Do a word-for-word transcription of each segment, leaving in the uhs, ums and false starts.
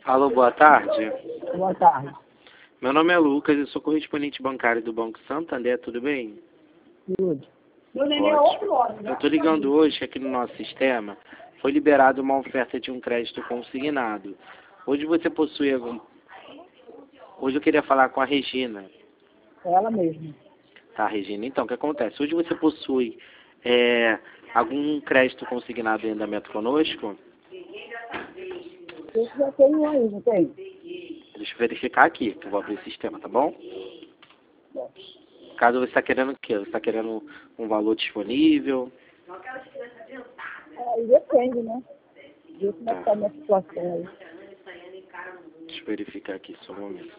Alô, boa tarde. Boa tarde. Meu nome é Lucas, eu sou correspondente bancário do Banco Santander, tudo bem? Tudo. Ótimo. Eu estou ligando hoje que aqui no nosso sistema foi liberada uma oferta de um crédito consignado. Hoje você possui algum... Hoje eu queria falar com a Regina. Ela mesma. Tá, Regina. Então, o que acontece? Hoje você possui é, algum crédito consignado em andamento conosco? Eu já tenho aí, não tem? Deixa eu verificar aqui, que eu vou abrir o sistema, tá bom? Caso você está querendo o quê? Você está querendo um valor disponível? Aí depende, né? Ver como é que tá a minha situação aí. Deixa eu verificar aqui só um momento.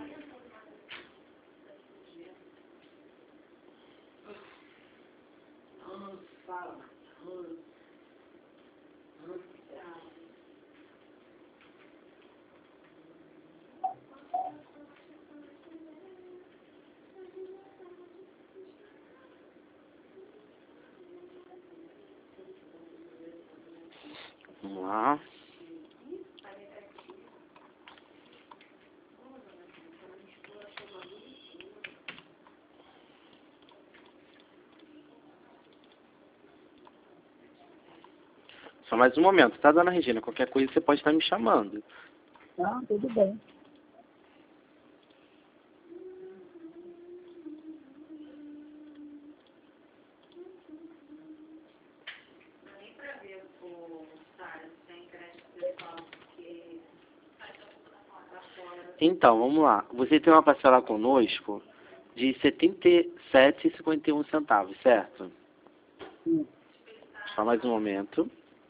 Vamos lá. Só mais um momento, tá, dona Regina? Qualquer coisa você pode estar me chamando. Não, tudo bem. Então, vamos lá. Você tem uma parcela conosco de setenta e sete reais e cinquenta e um centavos, certo? Sim. Só mais um momento.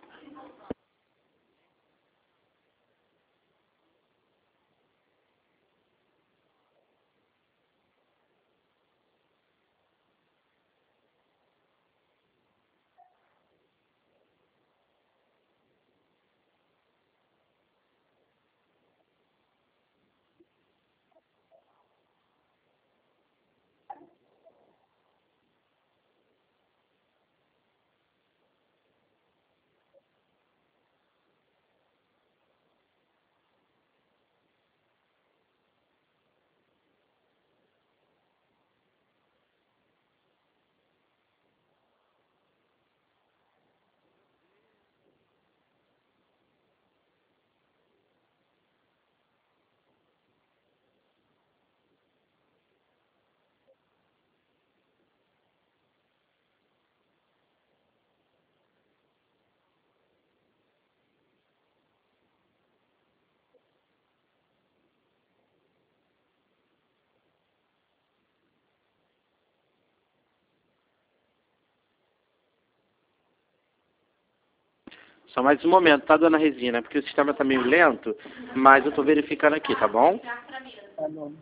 Só mais um momento, tá, dona Regina? Porque o sistema tá meio lento, mas eu tô verificando aqui, tá bom? Tá bom.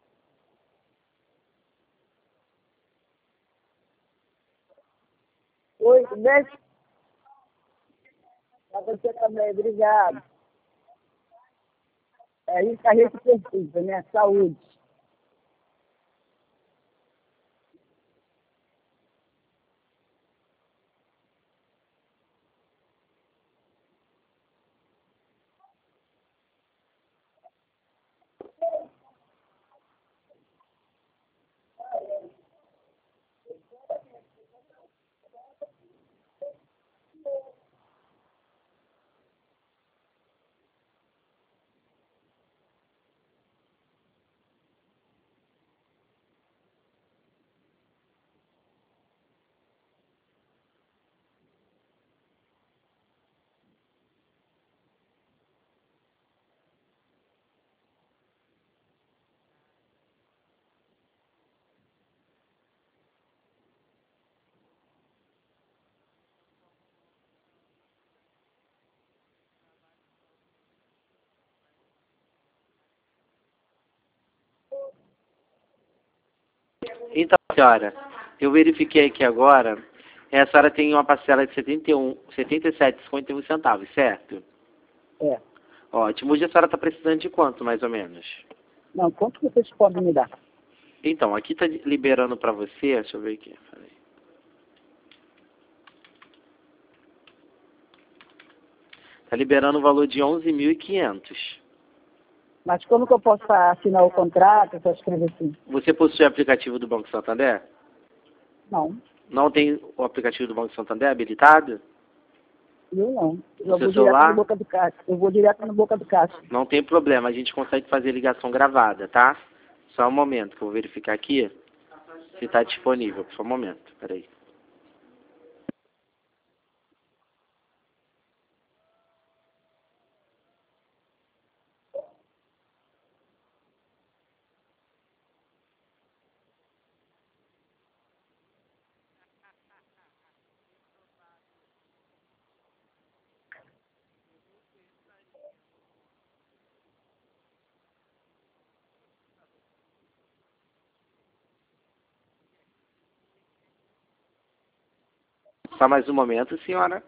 Oi, tudo bem? Pra você também, obrigado. É isso que a gente precisa, né? Saúde. Então, senhora, eu verifiquei aqui agora, a senhora tem uma parcela de setenta e um, setenta e sete reais e cinquenta e um centavos, certo? É. Ótimo. Hoje a senhora está precisando de quanto, mais ou menos? Não, quanto que vocês podem me dar? Então, aqui está liberando para você, deixa eu ver aqui. Está liberando o valor de onze mil e quinhentos. Mas como que eu posso assinar o contrato, só escrever assim? Você possui o aplicativo do Banco Santander? Não, Não tem o aplicativo do Banco Santander habilitado? eu não. Eu No seu vou celular? direto na boca do caixa. Eu vou direto na boca do caixa. Não tem problema, a gente consegue fazer ligação gravada, tá? Só um momento que eu vou verificar aqui se está disponível. Só um momento, peraí. Só mais um momento, senhora.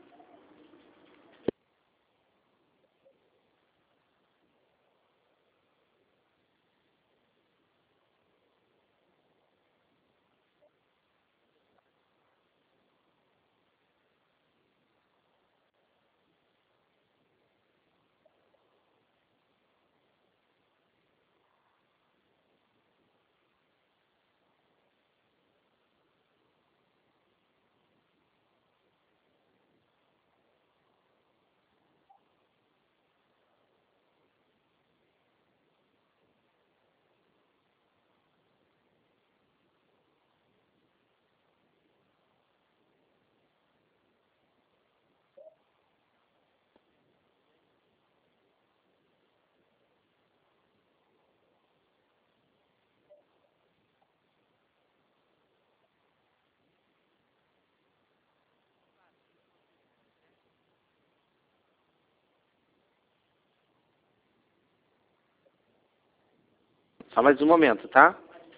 Só mais um momento, tá?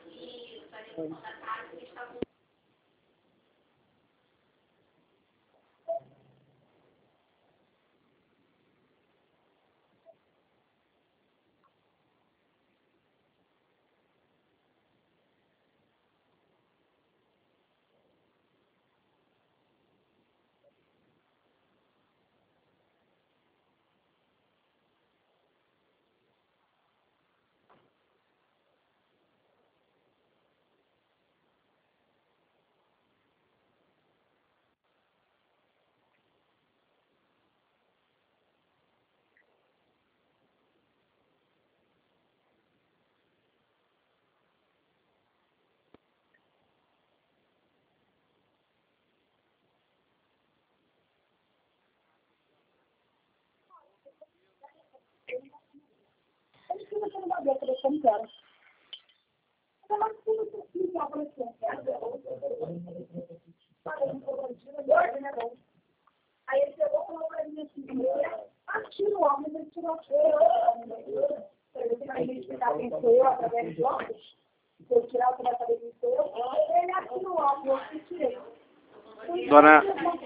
Aí ele pegou e falou pra mim assim, tira o óculos, ele tirou o ele vai identificar quem sou eu através do óculos. Se eu tirar, você vai saber quem sou eu. Ele atira o óculos, eu tirei. Dona...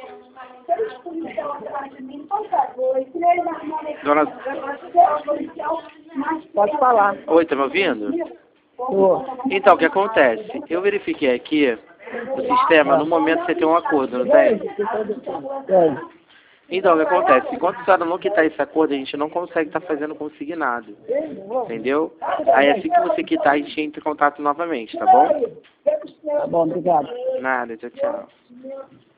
Dona... Pode falar. Oi, tá me ouvindo? Tô. Então, o que acontece? Eu verifiquei aqui no sistema, no momento você tem um acordo, não tem? É. Então, o que acontece? Enquanto a senhora não quitar esse acordo, a gente não consegue estar fazendo consignado. Entendeu? Aí assim que você quitar, a gente entra em contato novamente, tá bom? Tá bom, obrigado. Nada, tchau, tchau.